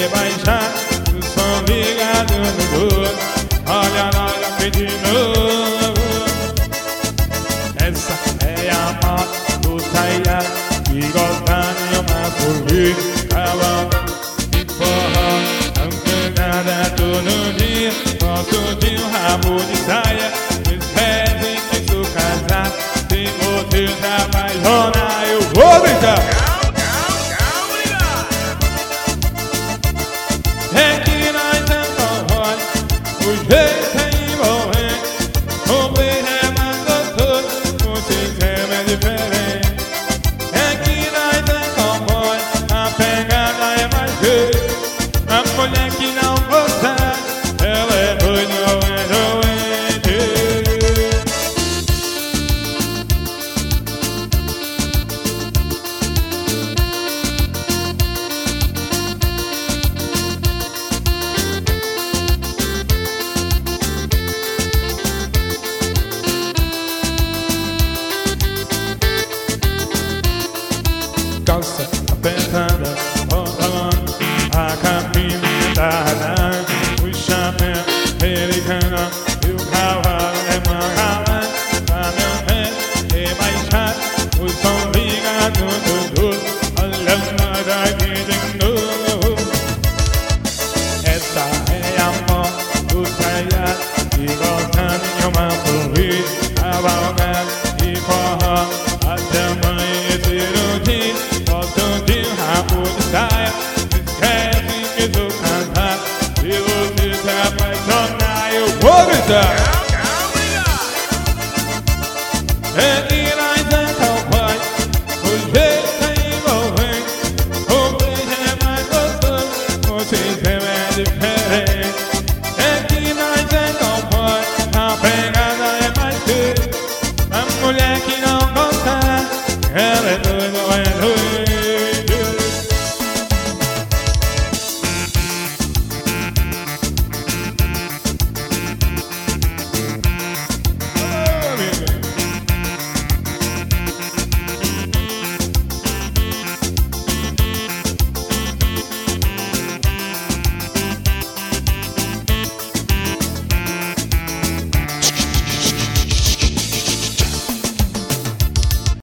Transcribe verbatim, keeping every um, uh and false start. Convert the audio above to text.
rebaixar o som ligado no doce. Olha nós aqui de novo. Essa é a moda do saia que gosta de uma polícia. De forró, não tem nada todo dia. Gosto de um rabo de saia. Espere que sou casado. Se você se apaixonar, eu vou brincar. É que nós estamos forró, o jeito é envolvente. O beijo é mais gostoso, o sistema é diferente. É que nós estamos forró, a pegada é mais feia. A mulher que não gosta, ela é doida ou é doente. Calça apertada, pantalão, a capinha da radar, o chapéu americano e o cavalo é mangalã. Pra meu pé rebaixado, o som ligado no doce. Olha nós aqui de novo. Essa é a moda do saia que gosta de uma polícia. Cavalgada e forró até amanhecer o dia. Gosto de um rabo de saia. Esquece que sou casado. Se você se apaixonar, eu vou gritar. É